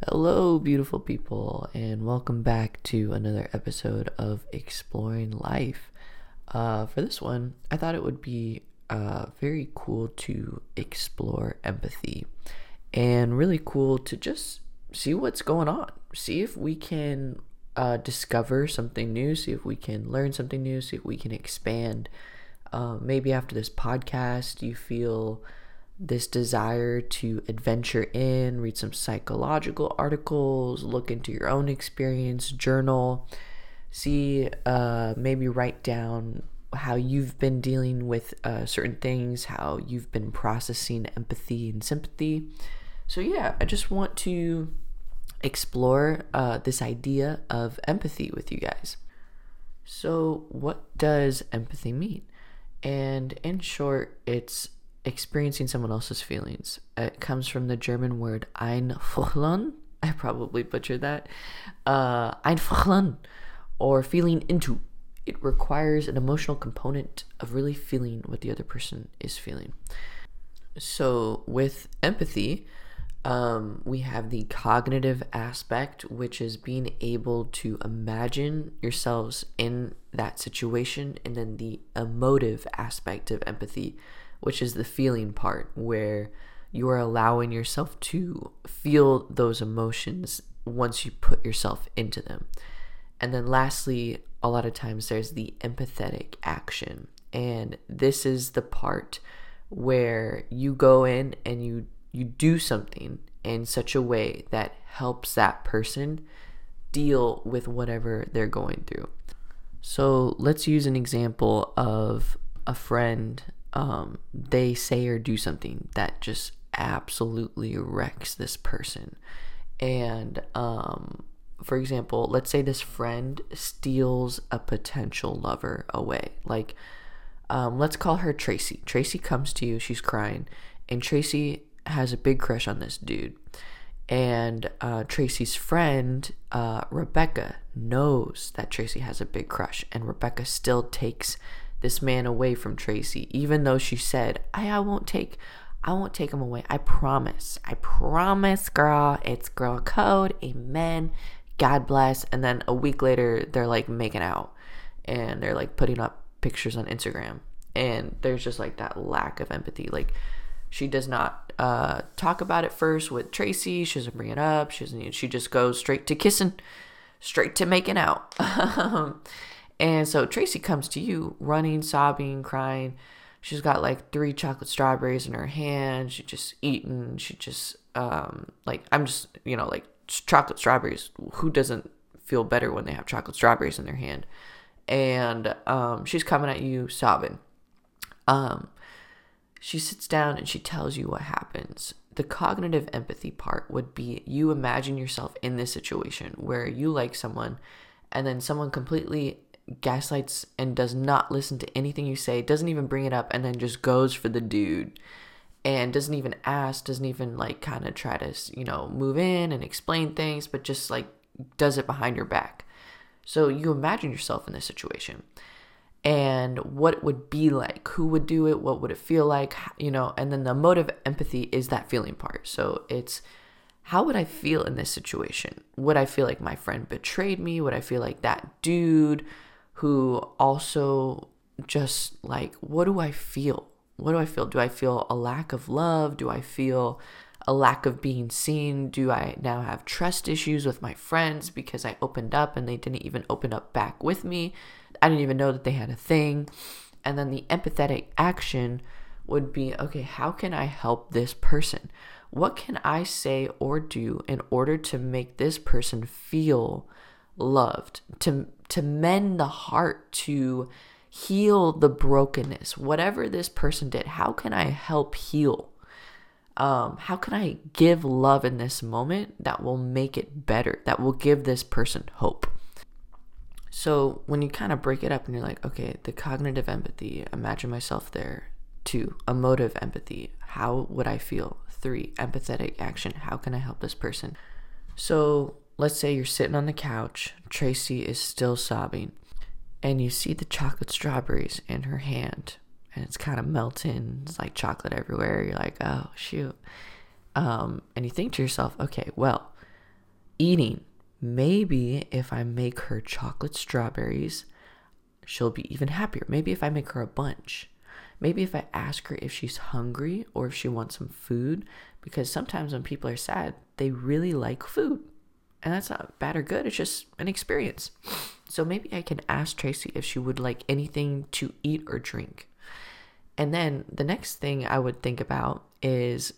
Hello, beautiful people, and welcome back to another episode of Exploring Life. For this one, I thought it would be very cool to explore empathy and really cool to just see what's going on. See if we can discover something new, see if we can learn something new, see if we can expand. Maybe after this podcast, you feel this desire to adventure in, read some psychological articles, look into your own experience, journal, see, maybe write down how you've been dealing with certain things, how you've been processing empathy and sympathy. So, yeah, I just want to explore this idea of empathy with you guys. So, what does empathy mean? And in short, it's experiencing someone else's feelings. It comes from the German word einfühlen. I probably butchered that. Einfühlen, or feeling into. It requires an emotional component of really feeling what the other person is feeling. So with empathy, we have the cognitive aspect, which is being able to imagine yourselves in that situation, and then the emotive aspect of empathy, which is the feeling part, where you are allowing yourself to feel those emotions once you put yourself into them. And then lastly, a lot of times there's the empathetic action. And this is the part where you go in and you do something in such a way that helps that person deal with whatever they're going through. So let's use an example of a friend. They say or do something that just absolutely wrecks this person. And for example, let's say this friend steals a potential lover away. Like, let's call her Tracy. Tracy comes to you, she's crying, and Tracy has a big crush on this dude. And Tracy's friend, Rebecca, knows that Tracy has a big crush, and Rebecca still takes this man away from Tracy, even though she said, I won't take him away. I promise, girl. It's girl code. Amen. God bless. And then a week later, they're like making out, and they're like putting up pictures on Instagram, and there's just like that lack of empathy. Like, she does not talk about it first with Tracy. She doesn't bring it up. She just goes straight to kissing, straight to making out. And so Tracy comes to you running, sobbing, crying. She's got like 3 chocolate strawberries in her hand. She just eating. She just, like chocolate strawberries. Who doesn't feel better when they have chocolate strawberries in their hand? And she's coming at you sobbing. She sits down and she tells you what happens. The cognitive empathy part would be you imagine yourself in this situation where you like someone, and then someone completely gaslights and does not listen to anything you say, doesn't even bring it up, and then just goes for the dude and doesn't even ask, doesn't even like kind of try to, move in and explain things, but just like does it behind your back. So you imagine yourself in this situation and what it would be like, who would do it, what would it feel like, and then the emotive empathy is that feeling part. So it's, how would I feel in this situation? Would I feel like my friend betrayed me? Would I feel like that dude who also just like, what do I feel? What do I feel? Do I feel a lack of love? Do I feel a lack of being seen? Do I now have trust issues with my friends because I opened up and they didn't even open up back with me? I didn't even know that they had a thing. And then the empathetic action would be, okay, how can I help this person? What can I say or do in order to make this person feel loved, to mend the heart, to heal the brokenness, whatever this person did? How can I help heal? How can I give love in this moment that will make it better, that will give this person hope? So when you kind of break it up and you're like, okay, the cognitive empathy, imagine myself there. 2, emotive empathy, how would I feel? 3, empathetic action, how can I help this person? So let's say you're sitting on the couch, Tracy is still sobbing, and you see the chocolate strawberries in her hand, and it's kind of melting. It's like chocolate everywhere. You're like, oh, shoot. And you think to yourself, okay, well, Eating. Maybe if I make her chocolate strawberries, she'll be even happier. Maybe if I make her a bunch. Maybe if I ask her if she's hungry or if she wants some food, because sometimes when people are sad, they really like food. And that's not bad or good. It's just an experience. So maybe I can ask Tracy if she would like anything to eat or drink. And then the next thing I would think about is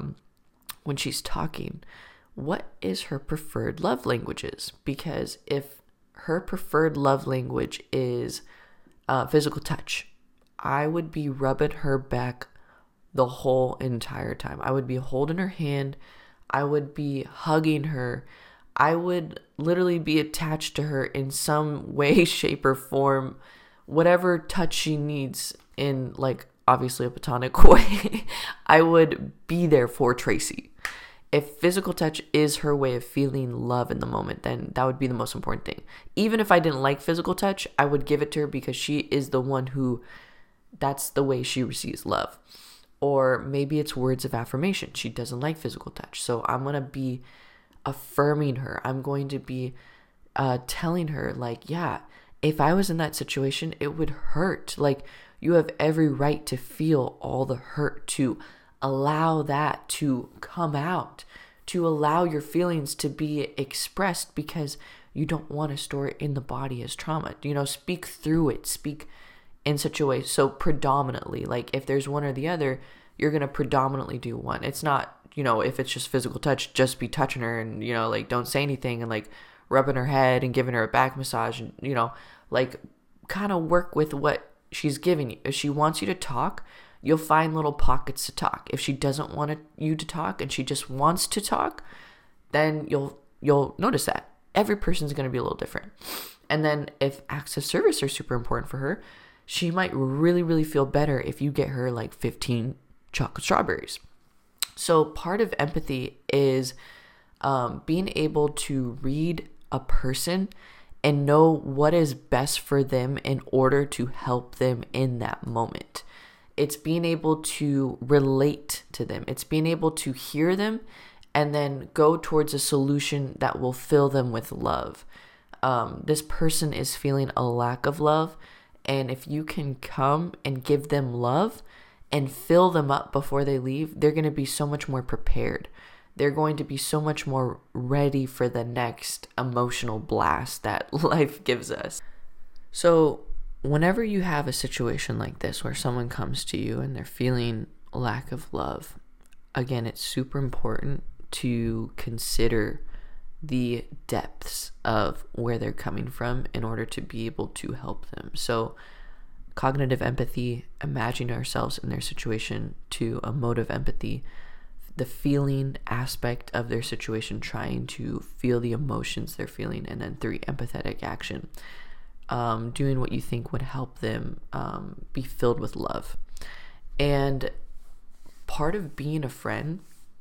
when she's talking, what is her preferred love languages? Because if her preferred love language is physical touch, I would be rubbing her back the whole entire time. I would be holding her hand. I would be hugging her. I would literally be attached to her in some way, shape, or form. Whatever touch she needs in, like, obviously a platonic way, I would be there for Tracy. If physical touch is her way of feeling love in the moment, then that would be the most important thing. Even if I didn't like physical touch, I would give it to her because she is the one who, that's the way she receives love. Or maybe it's words of affirmation. She doesn't like physical touch. So I'm going to be affirming her. I'm going to be telling her, like, yeah, if I was in that situation, it would hurt. Like, you have every right to feel all the hurt, to allow that to come out, to allow your feelings to be expressed, because you don't want to store it in the body as trauma. Speak through it, speak in such a way. So predominantly, like if there's one or the other, you're going to predominantly do one. It's not, if it's just physical touch, just be touching her and, like don't say anything and like rubbing her head and giving her a back massage and, like kind of work with what she's giving you. If she wants you to talk, you'll find little pockets to talk. If she doesn't want you to talk and she just wants to talk, then you'll notice that. Every person's going to be a little different. And then if acts of service are super important for her, she might really, really feel better if you get her like 15 chocolate strawberries. So part of empathy is being able to read a person and know what is best for them in order to help them in that moment. It's being able to relate to them. It's being able to hear them and then go towards a solution that will fill them with love. This person is feeling a lack of love, and if you can come and give them love and fill them up before they leave, they're going to be so much more prepared. They're going to be so much more ready for the next emotional blast that life gives us. So whenever you have a situation like this where someone comes to you and they're feeling a lack of love, again, it's super important to consider the depths of where they're coming from in order to be able to help them. So cognitive empathy, imagining ourselves in their situation, to emotive empathy, the feeling aspect of their situation, trying to feel the emotions they're feeling, and then 3, empathetic action, doing what you think would help them be filled with love. And part of being a friend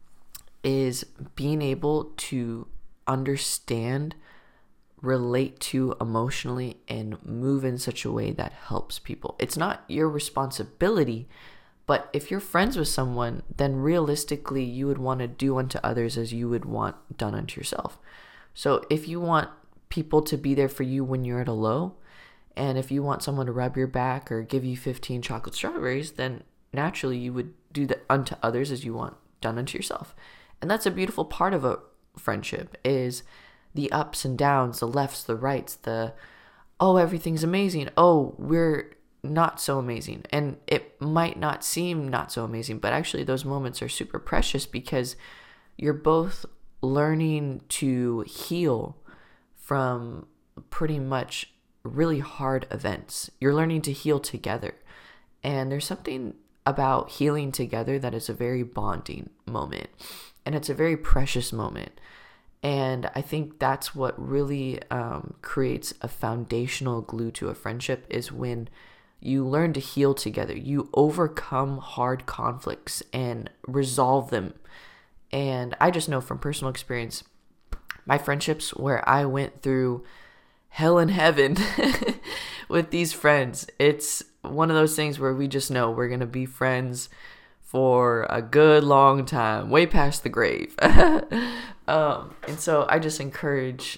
is being able to understand, relate to emotionally, and move in such a way that helps people. It's not your responsibility, but if you're friends with someone, then realistically you would want to do unto others as you would want done unto yourself. So if you want people to be there for you when you're at a low, and if you want someone to rub your back or give you 15 chocolate strawberries, then naturally you would do that unto others as you want done unto yourself. And that's a beautiful part of a friendship, is the ups and downs, the lefts, the rights, the, oh, everything's amazing, oh, we're not so amazing. And it might not seem not so amazing, but actually those moments are super precious because you're both learning to heal from pretty much really hard events. You're learning to heal together. And there's something about healing together that is a very bonding moment. And it's a very precious moment. And I think that's what really creates a foundational glue to a friendship, is when you learn to heal together. You overcome hard conflicts and resolve them. And I just know from personal experience, my friendships where I went through hell and heaven with these friends, it's one of those things where we just know we're going to be friends for a good long time, way past the grave. And so I just encourage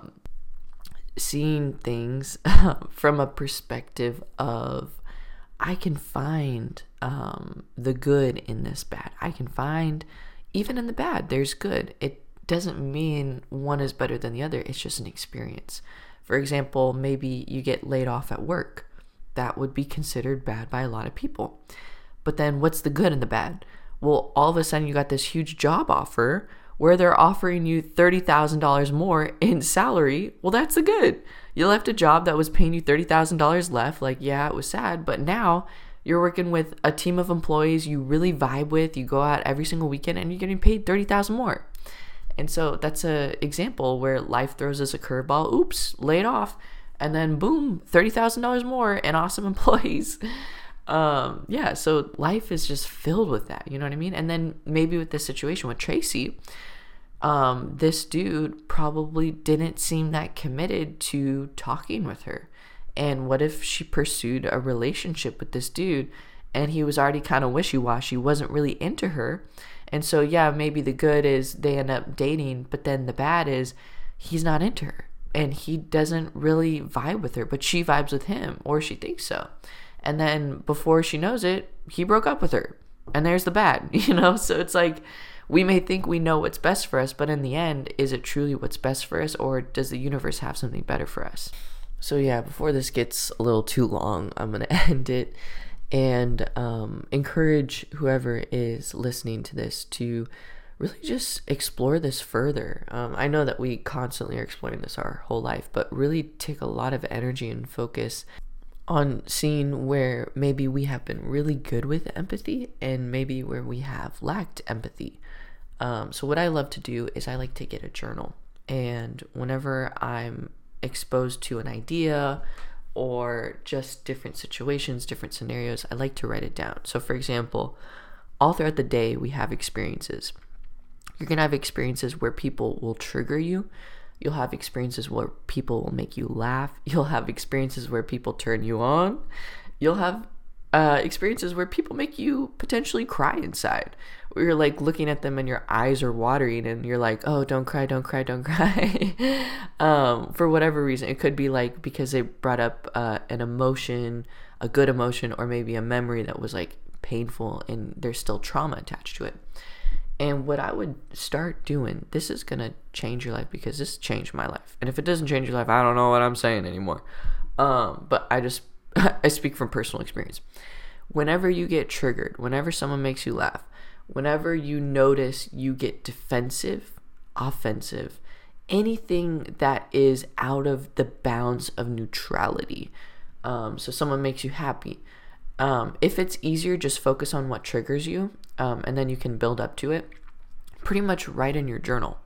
seeing things from a perspective of, I can find the good in this bad. I can find, even in the bad, there's good. It doesn't mean one is better than the other. It's just an experience. For example, maybe you get laid off at work. That would be considered bad by a lot of people. But then what's the good in the bad? Well, all of a sudden you got this huge job offer where they're offering you $30,000 more in salary. Well, that's the good. You left a job that was paying you $30,000 left. Like, yeah, it was sad, but now you're working with a team of employees you really vibe with. You go out every single weekend and you're getting paid $30,000 more. And so that's an example where life throws us a curveball. Oops, laid off. And then boom, $30,000 more and awesome employees. Yeah, so life is just filled with that, you know what I mean? And then maybe with this situation with Tracy, this dude probably didn't seem that committed to talking with her. And what if she pursued a relationship with this dude and he was already kind of wishy-washy, wasn't really into her? And so, yeah, maybe the good is they end up dating, but then the bad is he's not into her and he doesn't really vibe with her, but she vibes with him, or she thinks so. And then before she knows it, he broke up with her. And there's the bad, you know? So it's like, we may think we know what's best for us, but in the end, is it truly what's best for us, or does the universe have something better for us? So yeah, before this gets a little too long, I'm going to end it and encourage whoever is listening to this to really just explore this further. I know that we constantly are exploring this our whole life, but really take a lot of energy and focus on seeing where maybe we have been really good with empathy and maybe where we have lacked empathy. So what I love to do is I like to get a journal, and whenever I'm exposed to an idea or just different situations, different scenarios, I like to write it down. So for example, all throughout the day we have experiences. You're going to have experiences where people will trigger you. You'll have experiences where people will make you laugh. You'll have experiences where people turn you on. You'll have experiences where people make you potentially cry inside, where you're like looking at them and your eyes are watering and you're like, oh, don't cry, don't cry, don't cry. For whatever reason. It could be like because they brought up an emotion, a good emotion, or maybe a memory that was like painful and there's still trauma attached to it. And what I would start doing, this is going to change your life because this changed my life. And if it doesn't change your life, I don't know what I'm saying anymore. But I speak from personal experience. Whenever you get triggered, whenever someone makes you laugh, whenever you notice you get defensive, offensive, anything that is out of the bounds of neutrality. So someone makes you happy. If it's easier, just focus on what triggers you, and then you can build up to it. Pretty much write in your journal.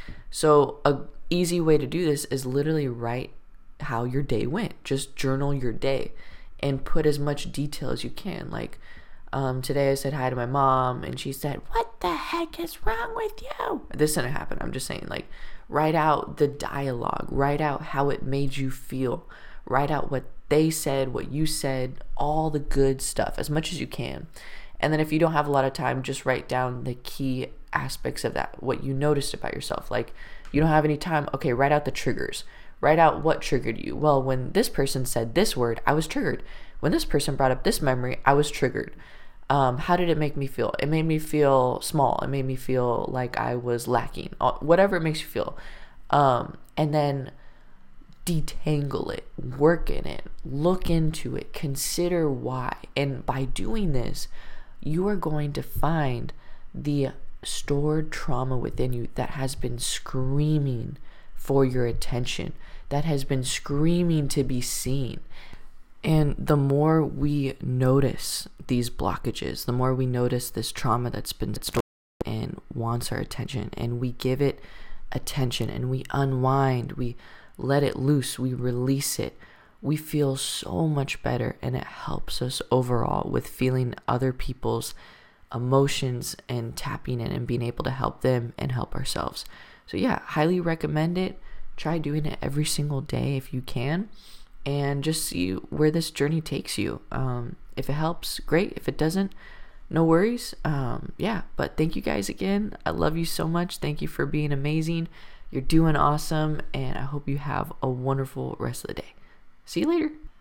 So a easy way to do this is literally write how your day went. Just journal your day and put as much detail as you can. Like today I said hi to my mom and she said, "What the heck is wrong with you?" This didn't happen. I'm just saying, like, write out the dialogue. Write out how it made you feel. Write out what they said, what you said, all the good stuff, as much as you can. And then if you don't have a lot of time, just write down the key aspects of that, what you noticed about yourself. Like, you don't have any time, okay, write out the triggers. Write out what triggered you. Well, when this person said this word, I was triggered. When this person brought up this memory, I was triggered. How did it make me feel? It made me feel small. It made me feel like I was lacking. Whatever it makes you feel. And then detangle it, work in it, look into it, consider why. And by doing this, you are going to find the stored trauma within you that has been screaming for your attention, that has been screaming to be seen. And the more we notice these blockages, the more we notice this trauma that's been stored and wants our attention, and we give it attention and we unwind, we let it loose, we release it, we feel so much better, and it helps us overall with feeling other people's emotions and tapping in and being able to help them and help ourselves. So yeah, highly recommend it. Try doing it every single day if you can, and just see where this journey takes you. If it helps, great. If it doesn't, no worries. Yeah, but thank you guys again. I love you so much. Thank you for being amazing. You're doing awesome, and I hope you have a wonderful rest of the day. See you later.